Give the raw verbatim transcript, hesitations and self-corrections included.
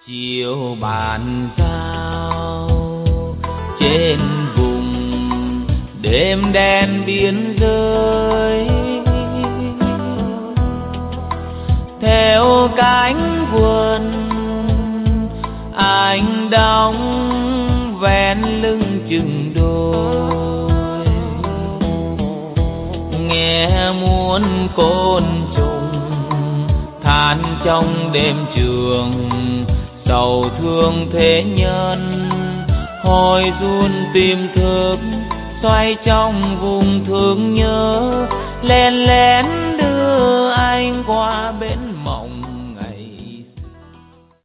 chiều bàn giao trên vùng đêm đen biên giới, theo cánh vườn anh đóng ven lưng chừng đôi, nghe muôn côn trùng than trong đêm trường, sầu thương thế nhân hồi run tim thức, xoay trong vùng thương nhớ lén lén đưa anh qua bên